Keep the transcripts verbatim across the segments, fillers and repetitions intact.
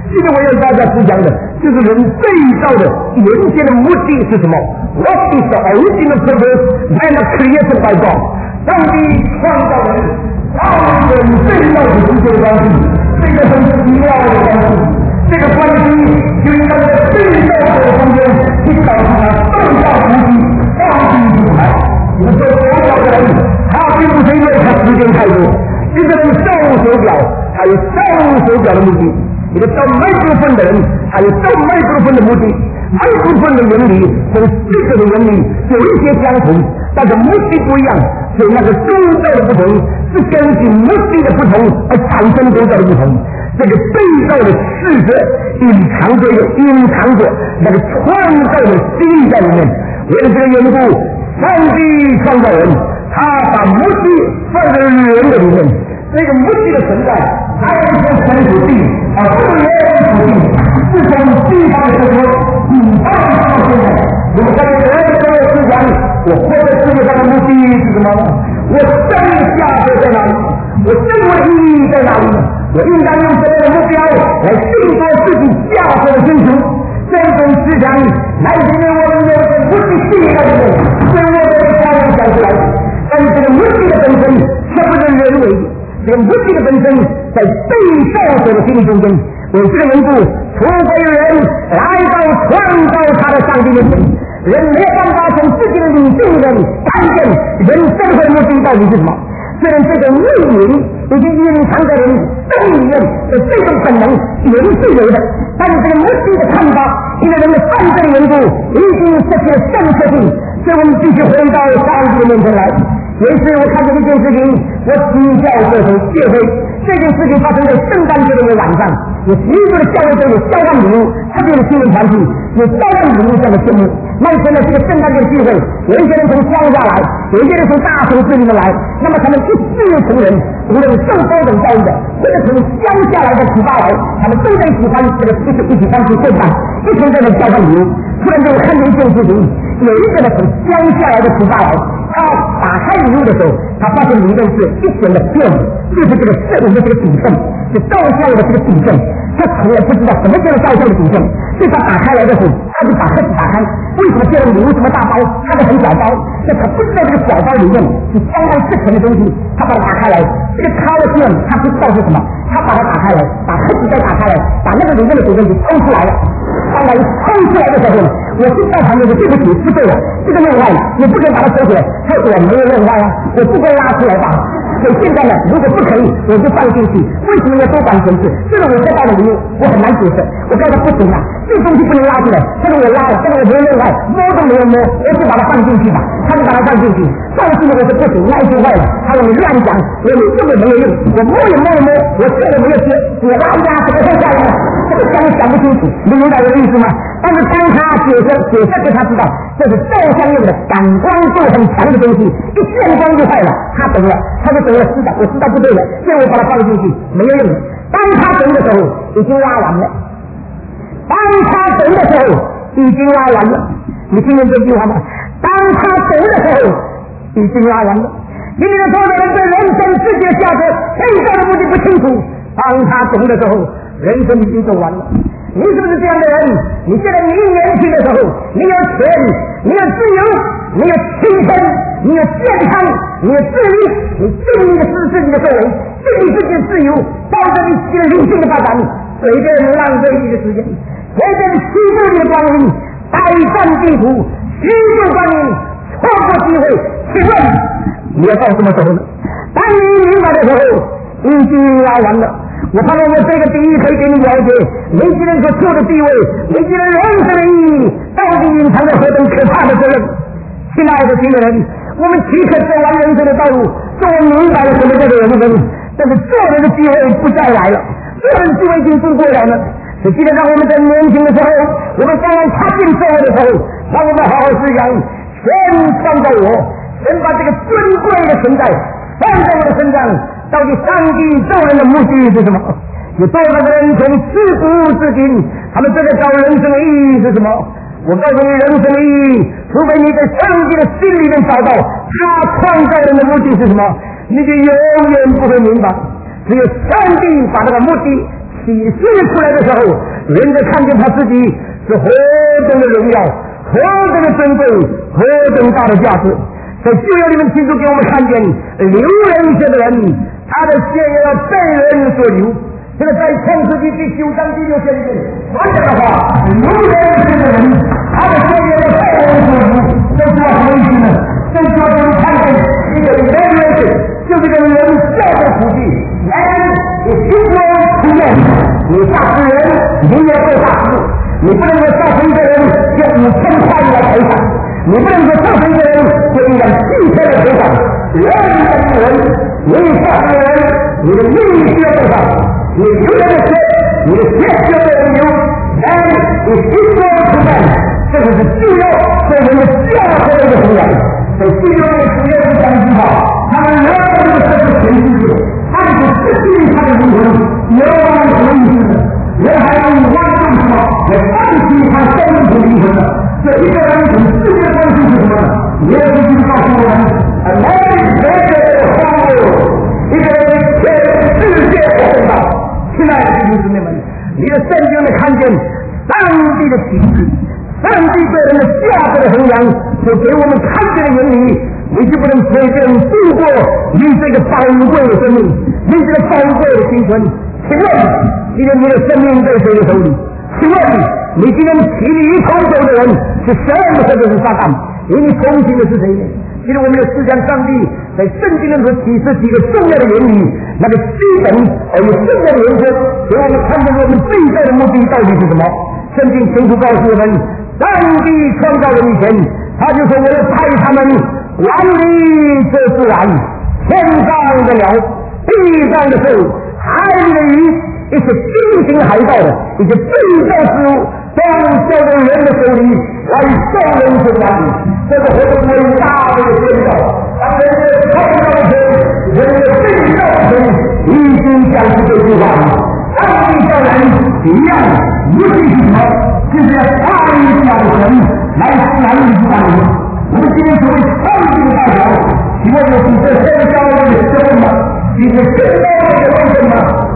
这个我要大家思想的，就是人最高的原先的目的是什么 ？What is the original purpose when created by God？ 上帝创造人，造人最要的是这个关系，这个很奇妙的关系，这个关系就应该在最高的中间去找出他创造无极，上帝主来。有时候所有的人，他并不是因为他时间太多，一个人造手表，他有造手表的目的。一个造麦克风的人，还有造麦克风的目的。麦克风的原理和这个的原理有一些相同，但是目的不一样，所以那个构造的不同是根据目的的不同而产生构造的不同。这个被造的事实隐藏着一个隐藏着那个创造的心在里面。为了这个缘故，上帝创造人，他把目的放在人的里面。这个目的的存在，它有一些神属性啊，不人属性，是从地方的说，古代到现在，我们在人生的思想，我活在世界上的目的是什么？我生下来在哪里？我生活的意义在哪里？我应该用什么样的目标来定夺自己价值的追求？这种思想来自于我们的目的性在里面，所以我们才会想出来。但是这个目的的本身却不是人为的。这个目的的本身在被造者的心中间，为这个缘故，除非人来到创造他的上帝面前，人没有办法从自己的理性中看见人生活的目的到底是什么。虽然这个秘密已经隐藏在人生里面的这种本能也是自由的，但是这个目的的看法，因为人的犯罪的缘故，已经失去了正确性，所以我们必须回到上帝的面前来。有一次我看见一件事情，我请教这种谢会，这件事情发生在圣诞节的一个晚上，有许多的教会都有交换礼物，特别的新闻团体有交换礼物这样的节目。那天呢，这个圣诞节聚会，有一些人从乡下来，有一些人从大城市里面来，那么他们一视同仁，无论受高等教育的，或者从乡下来的土巴来，他们都在喜欢这个一起一起上去献上，一同在那交换礼物。突然间我看见一件事情，有一个呢从乡下来的土巴来，他打开礼物的时候，他发现里面是一点的片子，就是这个摄影的这个底片，是照相的这个底片。他从来不知道什么叫做照相的底片，所以他打开来的时候，他就把盒子打开。为什么这个礼物这么大包，它是很小包？那他不知道这个小包里面是相当值钱的东西，他把它打开来，这个掏的片他不知道是什么，他把它打开来，把盒子再打开来，把那个里面的东西抽出来了。当然抽出来的时候，我是在旁边的，对不起，不对了，这个另外你不可以把它收起来，太短没有另外啊，我不会拉出来吧？所以现在呢，如果不可以，我就放进去。为什么要多管闲事？这个我得到的礼物，我很难解释。我告诉他不行啊，这个东西不能拉出来，这个我拉了，这个我没有另外，摸都没有摸，我就把它放进去吧。他就把它放进去，放进去我说不行，那就坏了。他说你乱讲，我你根本没有用，我摸也摸也摸，我这个没有接，我拉一拉怎么会下来呢？这个讲也讲不清楚，你明白我的意思吗？但是当他解释解释给他知道，这是照相用的感光度很强的东西，一见光就坏了，他懂了，他就懂了，知道我知道不对了，所以我把它放进去，没有用。当他懂的时候，已经拉完了；当他懂的时候，已经拉完了。你听见这句话吗？当他懂的时候，已经拉完了。今天的所有人对人生世界价值最大的目的不清楚，当他懂的时候，人生已经走完了。你是不是这样的人？你现在你年轻的时候，你有钱，你有自由，你有青春，你有健康，你有智力，你尽力的实施你的作为，尽力自己的自由，包括你自己的人性的发展，随便浪费你的时间，随便虚度你的光阴，百战地图，虚度光阴，错过机会。请问你要到什么时候呢？当你明白的时候，已经来完了。我盼望我这个比喻可以给你了解年轻人所处的地位，年轻人人生的意义到底隐藏着何等可怕的责任。亲爱的亲人，我们岂可走完人生的道路，做明白了什么叫做人生？但是做人的机会不再来了，做人的机会已经度过了呢。所以记得让我们在年轻的时候，我们刚刚踏进社会的时候，让我们好好思想，神创造我，神把这个尊贵的存在放在我的身上，到底上帝造人的目的是什么？有多少个人从自古至今，他们这个找人生的意义是什么？我告诉你，人生的意义，除非你在上帝的心里面找到他创造人的目的是什么，你就永远不会明白。只有上帝把那个目的体现出来的时候，人家看见他自己是何等的荣耀，何等的珍贵，何等大的价值。在旧约里面清楚给我们看见，流人血的人，他的血也要被人所流。这个在创世纪第九章第六节里面说的话，流人血的人，他的血也要被人所流。这是要什么意思呢？这是要给我们看见一个人类，就是这个人教的土地，人你心中出现，你杀死人，你也被杀死。你不能够造成一个人用五千块来赔偿，你不能够造成一个人就应该七千的赔偿。人的人，你杀死人，你的命需要多少？你流人的血，你的血需要多流，然你心中出现，这个是旧约对人的价值的一个衡量。在旧约的主要的讲句话，他们人的这个全世界，他们是失去他的灵魂，有什么意思呢？人还用挖洞什么来放弃他生命的灵魂呢？这一个人从世界关系是什么呢？耶稣基督告诉我们 ，A man is better than a whole， 一个人全世界都知道。亲爱的弟兄姊妹们，你的圣经里看见上帝的启示，上帝对人的价值的衡量，就给我们看见的原理，你就不能随便度过你这个宝贵的生命，你这个宝贵的青春。请问今天你的生命在谁的手里？请问你今天起你头走的人是神或者是撒旦？与你同行的是谁呢？其实我们要思想上帝在圣经中所启示几个重要的原理，那个基本而又重要的原则，给我们看见我们最大的目的到底是什么。圣经清楚告诉我们，上帝创造人以前，他就说我要派他们管理这自然，天上的鸟，地上的兽，海里的鱼，一些精行海盗的一些被造之物，都交到人的手里来受人所管理。这个何等伟大的宣告！当人的创造神，人的被造神已经讲出这句话了。上帝叫人一样，目的是什么？就是要代表神来管理自然。我们今天所谓上帝的代表，希望有比这更高的什么？比这更高的为什么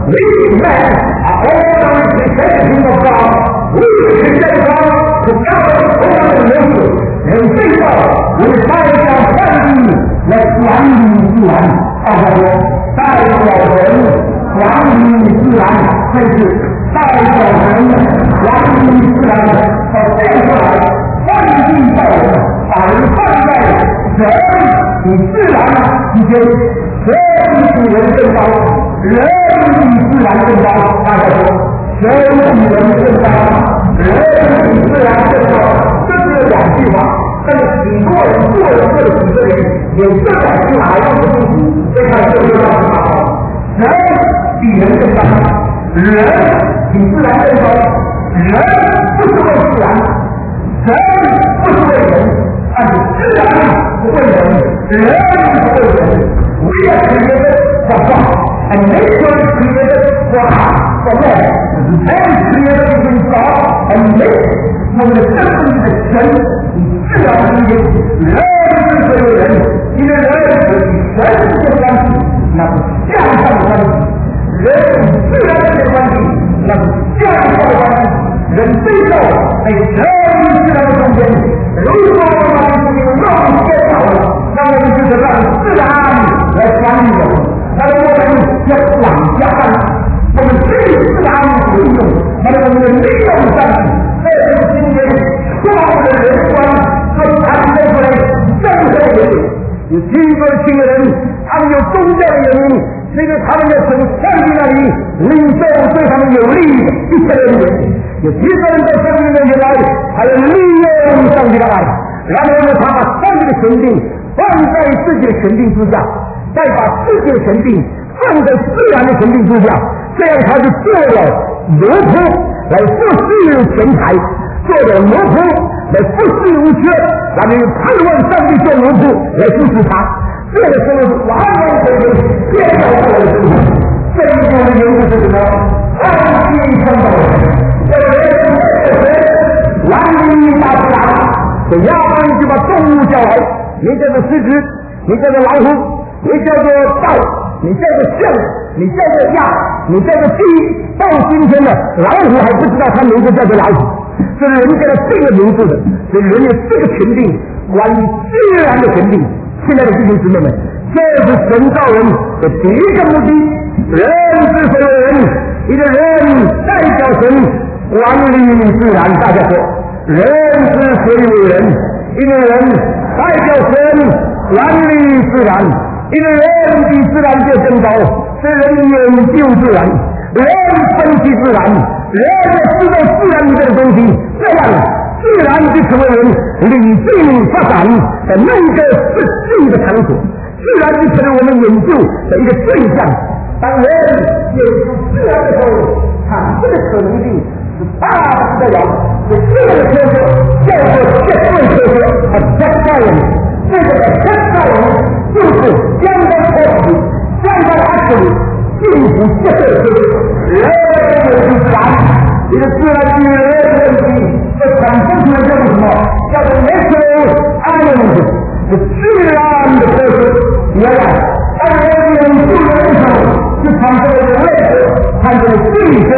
？We men are all representing of God. We represent God to God over the nature. 人最高，我们代表上帝来管理自然。大家说，代表人管理自然，这是代表人管理自然。到这一块，上帝造人，把人放在人与自然之间。谁比人更高？人比自然更高。大家说，谁比人更高？人比自然更高。这是两句话，但是许多人做人这几个人，有这两句还要不清楚，这看这就让他好。人比人更高，人比自然更高。人不是为自然，人不是为人，但是自然不为人，人不为人。We are created for God, and nature is created for us, for man. Man is created in God, and nature, 我们的真正的神与自然之间，人是这个人，因为人与神之间的关系，那是向上的关系；人与自然之间的关系，那是向下的关系。人最后在人与自然的中间，如果我们是一个弄颠倒了，那我们就是让自然来管理我们，那么我们要往下看，我们对自然所用，那么我们的利用上去，这是今天所有的人观所产生出来正确的原理。有许多新的人，他们有宗教的原因，是因为他们要从上帝那里领受对他们有利一切的原理。有许多人在上帝面前来，还有利用上帝的爱，然后呢，他把上帝的权柄放在自己的权柄之下，再把自己的权柄放在自然的权柄之下，这样他就做了奴仆来服侍钱财，做了奴仆来服侍无缺，然后盼望上帝做奴仆来服侍他。这个时候完完全全变到过来的生活。这一步的原因是什么？上帝创造人，这个人是谁？管理大自然。所以亚当就把动物叫来，你叫做狮子，你叫做老虎，你叫做豹，你叫做象，你叫做鸭， 你叫做鸡，到今天的老虎还不知道它名字叫做老虎，是人给它这个名字的，是人有这个权柄，关于自然的权柄。亲爱的弟兄姊妹们，这是神造人的第一个目的。人之所有人，一个人代表神管理自然。大家说，人之所以为人，一个人代表神管理自然。一个人比自然界更高，是人研究自然，人分析自然，人知道自然里面的东西，这样自然就成为人理性发展的那个实际的场所，自然就成为我们研究的一个对象。当人研究自然的时候，产生的可能性是大不得了。这个科学叫做绝对科学 （object science）。这个 object science 就是相当科学、相当 accurate， 近乎绝对科学。人研究自然，你的自然界的问题，这产生出来叫做什么？叫做 natural science， 是自然的科学。你要看，当人研究人的时候，就产生了人类学，产生了心理学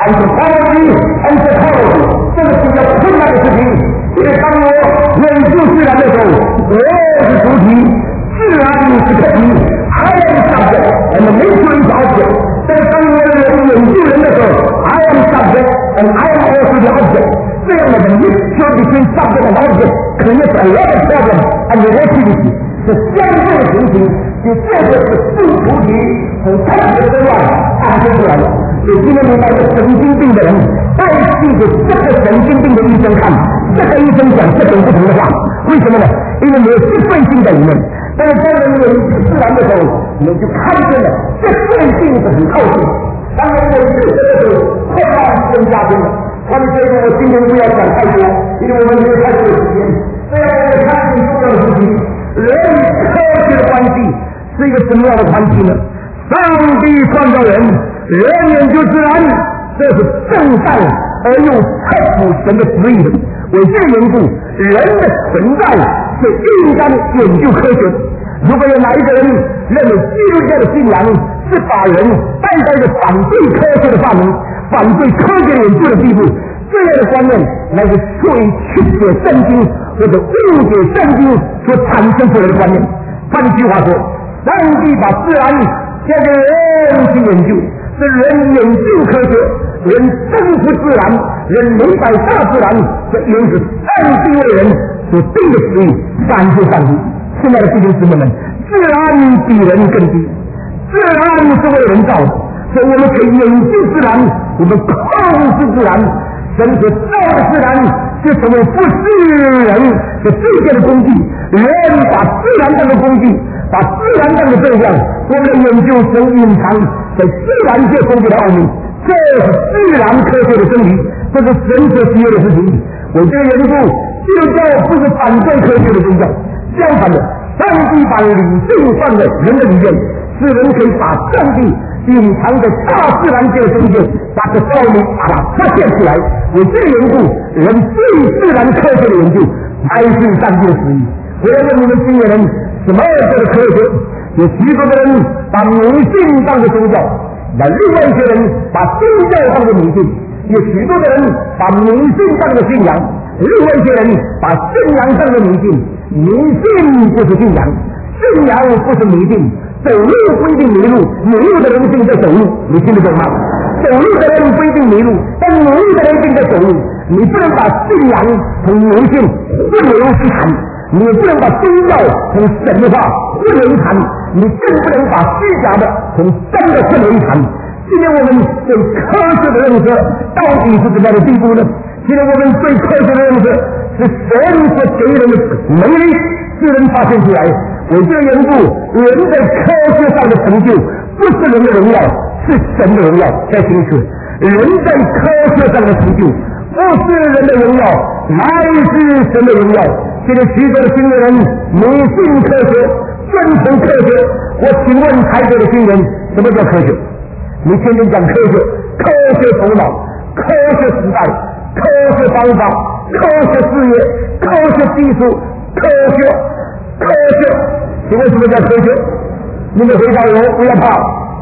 ，anthropology、anthropology， 这个是比较困难的事情。因为当我研究自然的时候，我是主体，自然是客体 ，I am subject and nature is object。在当我研究人的时候 ，I am subject and I am also the object。这样的 mixture between subject and object creates a lot of problem and relativity。是相对的情形，就这个是自主体从科学之外产生出来的。所以今天你带着神经病的人带去给这个神经病的医生看，这个医生讲这种不同的话，为什么呢？因为没有自费性在里面。但是当人研究自然的时候，你就看见了这费性是很靠近。当然研究的时候，快要增加增了。他们觉得我今天不要讲太多，因为我们没有太多的时间。这样我们看见重要的事情。人与科学的关系是一个什么样的关系呢？上帝创造人，人研究自然，这是正当而又合乎神的旨意的。为这个缘故，人的存在是应当研究科学。如果有哪一个人认为基督教的信仰是把人带到一个反对科学的发明、反对科学研究的地步，这样的观念乃是出于曲解圣经或者误解圣经所产生出来的观念。换句话说，上帝把自然交给人去研究，是人研究科学，人征服自然，人明白大自然，这原是上帝为人所定的旨意。感谢上帝！亲爱的弟兄姊妹们，自然比人更低，自然是为人造的，所以我们可以研究自然，我们控制自然。神所造的自然就成为不是人的世界的工具，人把自然当的工具，把自然当的对象，我们的研究神隐藏在自然界中的奥秘，这是自然科学的真理，这是神所喜悦的事情。为这个缘故，基督教不是反对科学的宗教，相反的，上帝把理性放在人的里面，使人可以把上帝隐藏在大自然界的中间，把这奥秘把它发现出来。为这个缘故，人对自然科学的研究才是上帝的旨意。我要问你们今年人什么叫做科学？有许多的人把迷信当作宗教，那另外一些人把宗教当作迷信；有许多的人把迷信当作信仰，另外一些人把信仰当作迷信。迷信就是信仰，信仰不是迷信。走路不一定迷路，迷路的人一定在走路，你听得懂吗？走路的人不一定迷路，但迷路的人一定在走路。你不能把信仰同迷信混为一谈，你不能把宗教同神话混为一谈，你更不能把虚假的同真的混为一谈。今天我们对科学的认识到底是怎么样的地步呢？今天我们对科学的认识是神所给人的能力，是人发现出来。为这个缘故，人在科学上的成就不是人的荣耀，是神的荣耀。再听一次，人在科学上的成就不是人的荣耀，乃是神的荣耀。现在许多的新人迷信科学，遵从科学。我请问台北的新人，什么叫科学？你天天讲科学，科学头脑，科学时代，科学方法，科学事业，科学技术，科学科学，请问什么叫科学？你们回答我，不要怕，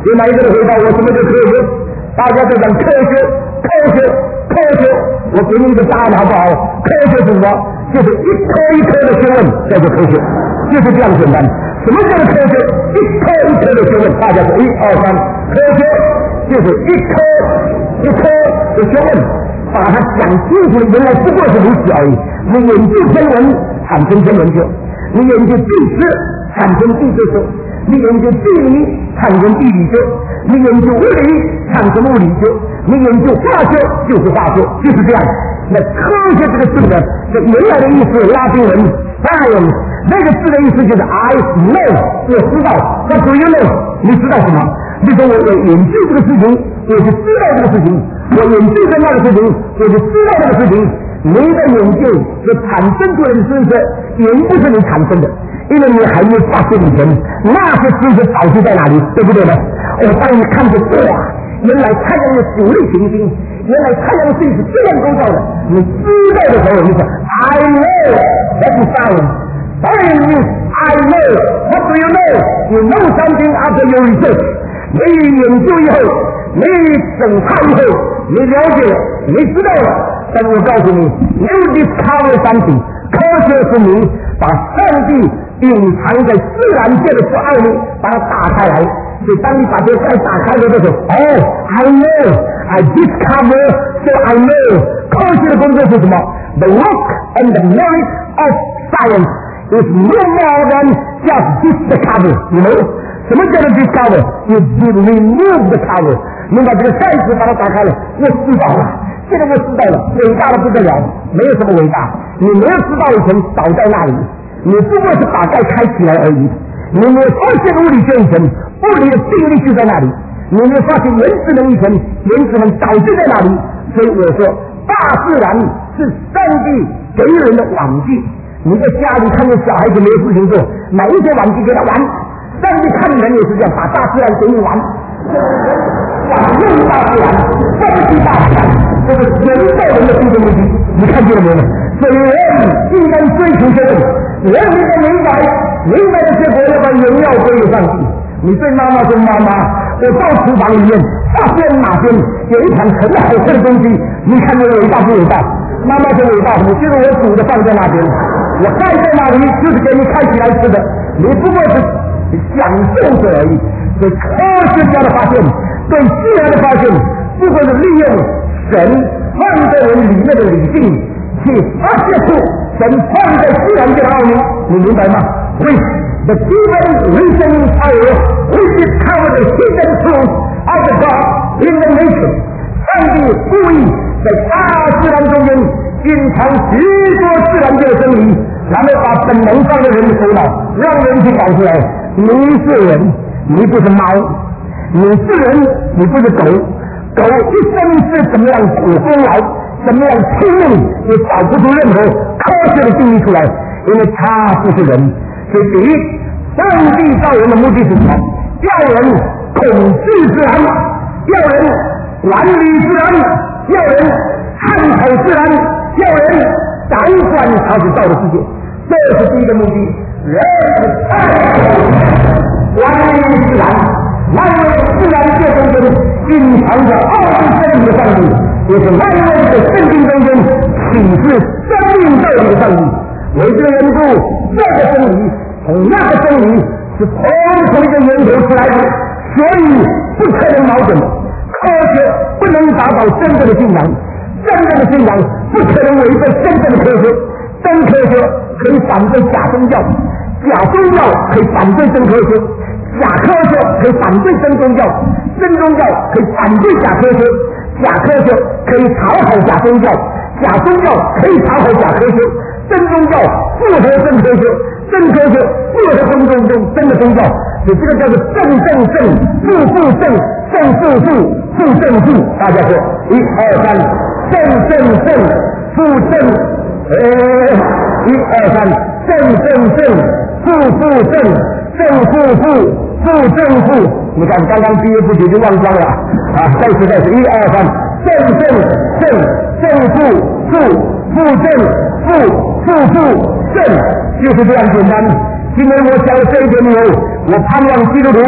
有哪一个人回答我什么叫科学？大家都讲科学，科学，科学。我给你一个答案好不好？科学是什么？就是一颗一颗的学问叫做科学，就是这样简单。什么叫做科学？一颗一颗的学问，大家说一二三，科学就是一颗一颗的学问，把它讲清楚，原来不过是如此而已。你研究天文产生天文学，你研究地质产生地质学，你研究地理产生地理学，你研究物理产生物理学，你研究化学就是化学，就是这样。那科学这个字呢，这原来的意思拉丁文 science， 那个字的意思就是 I know， 我知道。那 do you know？ 你知道什么？你说我我研究这个事情，我就知道这个事情；我研究的那个事情，我就知道那个事情。你的研究是产生出来的知识，也不是你产生的，因为你还没发现以前，那些知识早就在哪里，对不对呢？我当你看着哇，原来太阳有九粒行星，原来太阳系是这样构造的，你知道的时候，你说 I know that is science。Science means I know. What do you know? You know something after your research. 你研究以后，你审查以后，你了解了，你知道了。但我告诉你 ，you discover something。科学是你把上帝隐藏在自然界的不爱你，把它打开来。所以当你把这个盖打开的时候，哦 ，I know, I discover, so I know。科学的工作是什么 ？The work and the merit of science is no more than just discover. You know？ 什么叫做 discover？ You remove the cover。你把这个盖子把它打开了，我知道了。这个我知道了，伟大的不得了，没有什么伟大。你没有知道以前倒在那里，你不过是把盖开起来而已。你没有发现物理学以前，物理的定律就在那里。你没有发现原子能以前，原子能早就在那里。所以我说，大自然是上帝给人的玩具。你在家里看见小孩子没有事情做，买一些玩具给他玩。上帝看人也是这样，把大自然给你玩。玩弄大自然，攻击大自然，这是人造人的终极目的。你看见了没有？所以人应该追求这个，人应该明白，明白的结果要把荣耀归给上帝。你对妈妈说：“妈妈，我到厨房里面发现哪边有一盘很好吃的东西，你看这伟大不伟大？”妈妈说：“伟大，你就是我煮的放在那边，我放在那里就是给你开起来吃的，你不过是享受者而已。”对科学家的发现，对自然的发现，不过是利用神放在人里面的理性，去发现出神放在自然界的奥秘，你明白吗？ With the given reasoning power, we discover the hidden truth of the God in the nature. 上帝故意在大自然中间蕴藏许多自然界的真理，然后把本能放在人的头脑，让人去搞出来。你是人。你不是猫，你是人，你不是狗。狗一生是怎么样苦功劳，怎么样拼命，也找不出任何科学的定义出来，因为它不是人。所以第一，上帝造人的目的是什么？要人统治自然，要人管理自然，要人探讨自然，要人掌管他所造的世界，这是第一个目的。人是太管理自然，万物自然界中间蕴藏着奥秘真理的上帝，也是万物的圣经中间启示生命道理的上帝。为这个缘故，这个真理同那个真理是同从一个源头出来的，所以不可能矛盾。科学不能达到真正的信仰，真正的信仰不可能违背真正的科学。真科学可以反对假宗教，假宗教可以反对真科学。假科学可以反对真宗教，真宗教可以反对假科学，假科学可以讨好假宗教，假宗教可以讨好假科学，真宗教不合真科学，真科学不合真宗宗真的宗教，所以这个叫做正正正，负负正，正负负，负正负。大家说，一二三，正正正，负正，呃，一二三，正正正，负负正。正负负，负正负，你看刚刚毕业不久就忘光了啊！再次再次，一二三，正正正，正负负，负正负，负负正，就是这样简单。今天我讲了这一点以后，我盼望基督徒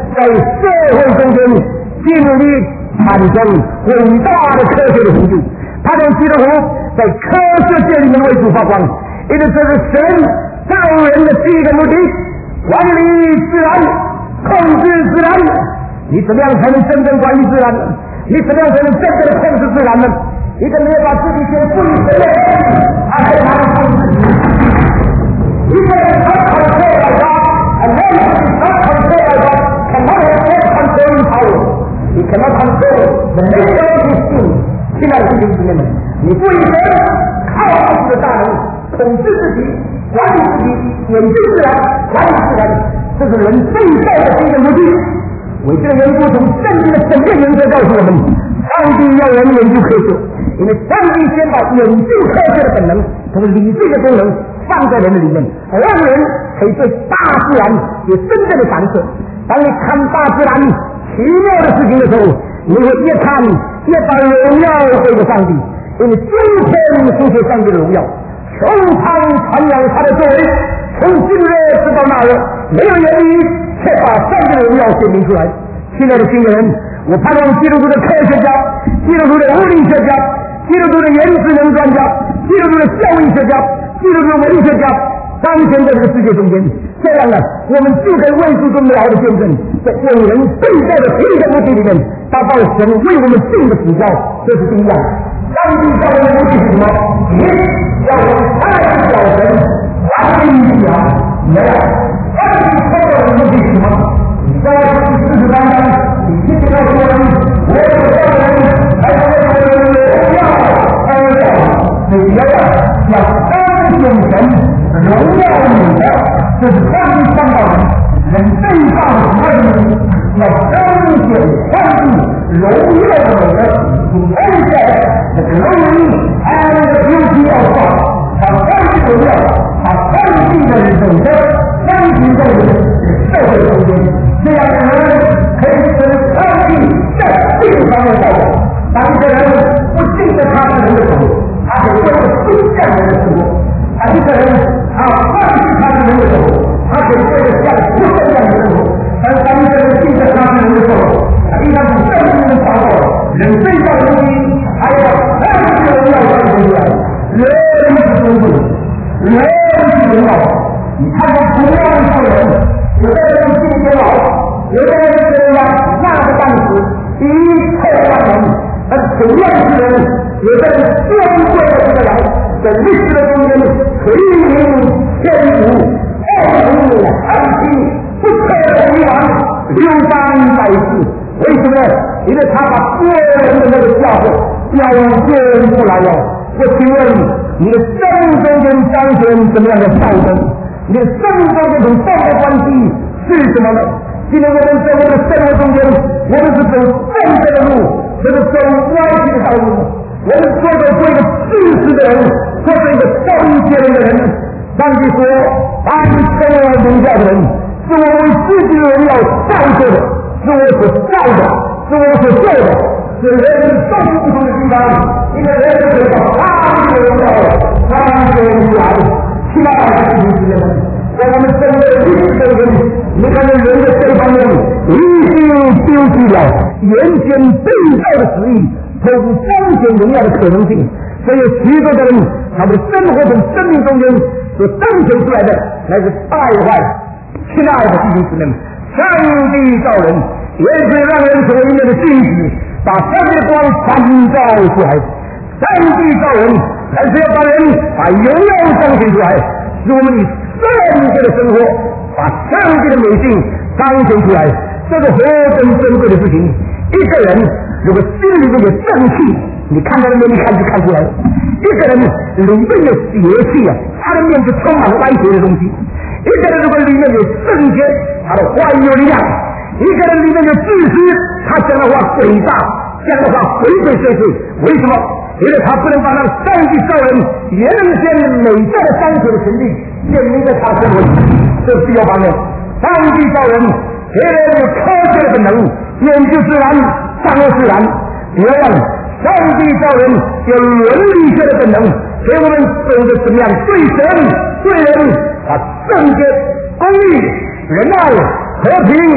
在社会中间尽力产生伟大的科学的成就。他让基督徒在科学界里面为主发光，因为这是神造人的第一个目的，管理自然，控制自然。你怎么样才能真正管理自然呢？你怎么样才能真正的控制自然呢？一个没有把自己先赋予神的人，他很难控制自己。一个人他很错来他，很难控制他很错来他，很难很controlling power。你 cannot control the nature of his sin。亲爱的弟兄姊妹们，你赋予神靠自己的大能统治自己，管理自己，研究自然，管理自然，这是人最大的第一个目的。为这个缘故，从圣经的整个原则告诉我们，上帝要人研究科学，因为上帝先把研究科学的本能同理性的功能放在人的里面，让人可以对大自然有真正的感受。当你看大自然奇妙的事情的时候，你会越看越把荣耀归给上帝，因为今天书写上帝的荣耀，穹苍传扬他的作为，从今日直到那日，没有原因却把上帝的荣耀显明出来。亲爱的新人，我盼望基督徒的科学家、基督徒的物理学家、基督徒的原子能专家、基督徒的教育学家、基督徒的文学家彰显在这个世界中间。这样呢，我们就可以为主中美好的见证，在永人对待的第一个目的里面，达到神为我们定的指标，这是第一样。上帝教人的目的是什么？你要爱小神，完全一样。没有，上帝教人的目的是什么？你在四十三章，你听到说人，我有教人，还有人要爱要你要要爱永神。荣耀你的，这是上帝创造人，人最大的任务，要彰显上帝荣耀的美德。你看起来的 glory and the beauty of God， 把上帝荣耀，把上帝的美德彰显在你的社会中间，这样的人可以使上帝在这个方面造就。当一个人不信着他是人的时候，他可以过着不像人的生活。当一个人他放弃他是人的时候，他可以过着像不像人的生活。但是当一个人信着他是人的时候，他应该是在人的找到人最大的目的，还要让这个人要彰显出来，人是尊贵，人是荣耀。你看看同样一个人，有的人信天老，有的人这样那个当时一切万人，但同样是人，有的人尊贵的这个人，在历史的中间垂名天福，傲骨安息，不可为王，流芳百世。为什么？因为他把个人的那个价值表现出来了。我请问你的生中间彰显什么样的道德？你的生中间同道德关系是什么呢？今天我们在我们的生活中间，我们是走正确的路，这是走歪曲的道路。我们做着做一个自私的人，做着一个正确的人。上帝说，把你成为荣耀的人，是我为自己的荣耀造就的，是我所造的，是我所做的，是人种不同的地方，一个人可以把上帝的荣耀彰显出来。亲爱的弟兄姊妹们，在我们生活的历史中间，你看到人的这方面已经丢弃了原先被造的旨意，透过彰显荣耀的可能性。所以有许多的人，他们的生活和生命中间所彰显出来的乃是败坏。亲爱的弟兄姊妹们，上帝造人也是让人成为一面的镜子，把上帝的光反照出来。上帝造人还是要把人把荣耀彰显出来，使我们以圣洁的生活把上帝的美性彰显出来，这是何等珍贵的事情。一个人如果心里面有正气，你看他的面你看就看出来了。一个人里面有邪气啊，他的面就充满了歪邪的东西。一个人如果里面有圣洁，他的话语有力量。一个人里面有自私，他讲的话诡诈，讲的话鬼鬼祟祟。为什么？因为他不能把那上帝造人原先美善的彰显的权利显明在他生活里，这是第二方面。上帝造人给人有科学的本能，研究自然，掌握自然。第二样，上帝造人有伦理学的本能，给我们懂得怎么样对神对人把圣洁、公义、仁爱、和平、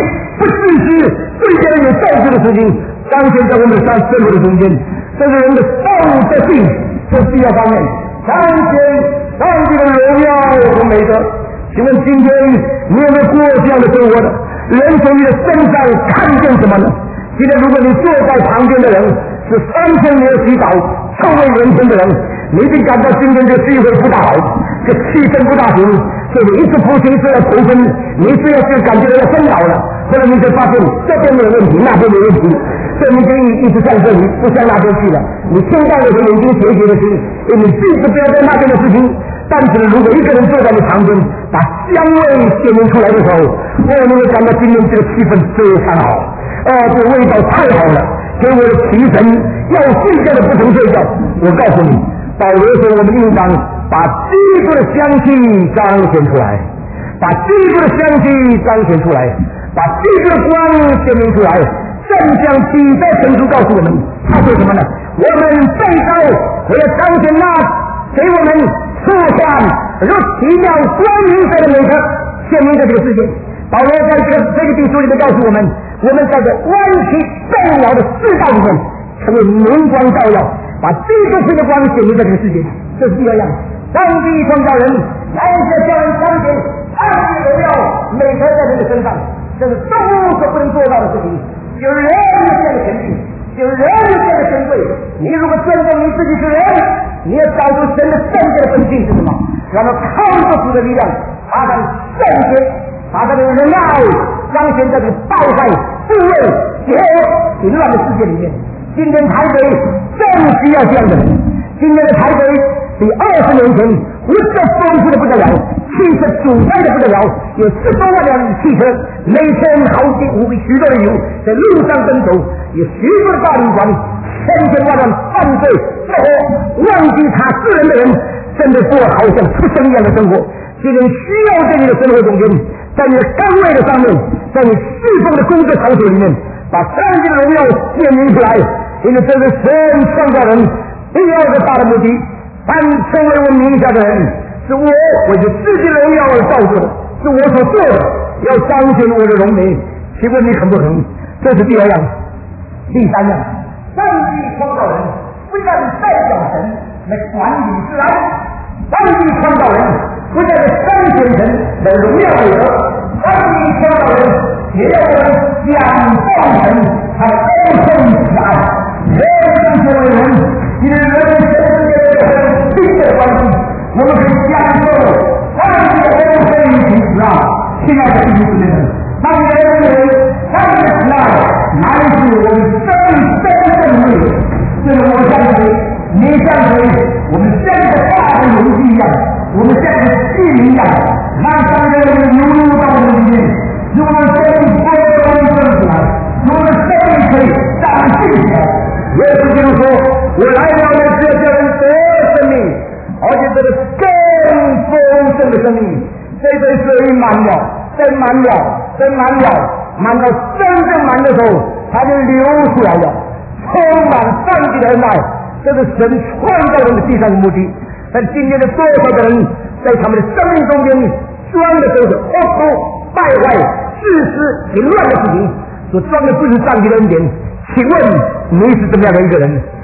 不自私、对别人有照顾的事情，彰显在我们的生活的中间。这是人的道德性，这是第二方面，彰显上帝的荣耀和美德。请问今天你有没有过这样的生活的？人从你的身上看见什么呢？今天如果你坐在旁边的人是三天没有洗澡、臭味闻声的人，你一定感到今天这个聚会不大好，这气氛不大行，所以你一次夫妻是要投分，你是要就感觉到要昏倒了。后来你就发现这边没有问题，那边没问题，这你就一直向这里，不向那边去了。你听到的是眼睛斜斜的心，你自己不要在那边的事情。但是如果一个人坐在你旁边，把香味显明出来的时候，哦，你会感到今天这个气氛非常好，哦，这个味道太好了，给我的提神，要睡觉的不曾睡觉。我告诉你，保罗说我们应当把基督的香气彰显出来，把基督的香气彰显出来，把基督的光显明出来。正像彼得前书告诉我们，他说什么呢？我们被召为了彰显那给我们赐下如奇妙光明色的美德，显明在这个世界。保罗在这个这个地书里面告诉我们，我们在这弯曲动摇的世道里面，成为明光照耀，把基督性的光显明在这个世界。这是第二样，上帝创造人，来这叫人彰显上帝荣耀美德在人的身上，这是动物所不能做到的事情。有人这样的权利，有人这样的尊贵。你如果尊重你自己是人，你要找出神的圣洁的本性是什么，让他靠着主的力量，把他的圣洁，把他的荣耀彰显在这个败坏、自卫、邪恶、淫乱的世界里面。今天台北正需要这样的人。今天的台北比二十年前物质丰富的不得了，汽车阻塞的不得了，有十多万辆汽车，每天好几无比许多的油在路上奔走，有许多的大旅馆，千千万万犯罪之后忘记他个人的人，真的过好像出生一样的生活。今天需要在你的生活中间，在你的岗位的上面，在你侍奉的工作场所里面，把上帝的荣耀显明出来。因为这是神创造人第二个大的目的，但成为我名下的人，是我为着自己的荣耀而造作的，是我所做的，要彰显我的荣美。请问你肯不肯？这是第二样。第三样，上帝创造人不但代表神来管理自然，上帝创造人不但彰显神的荣耀美德，上帝创造人也要我们仰望神，他高声起来。人跟作为人，因为人跟世界的新的关系，我们可以享受上帝的恩惠与平安。亲爱的弟兄姊妹们，上帝的恩惠、上帝的平安，乃是我们真真正正的。这个我像谁？你像谁？我们像个大的游戏一样，我们像个戏一样，让上帝的流入到我们里面，使我们生命波光正起来，使我们生命可以长进起来。耶稣基督说：“我来到了是要叫人得生命，而且这个更丰盛的生命。这杯水满了，真满了，真满了，满到真正满的时候，它就流出来了，充满上帝的恩爱。这是神创造人的第三个目的。但今天的多少的人，在他们的生命中间装的都是恶毒、败坏、自私、淫乱的事情，所装的不是上帝的恩典。请问你是怎么样的一个人？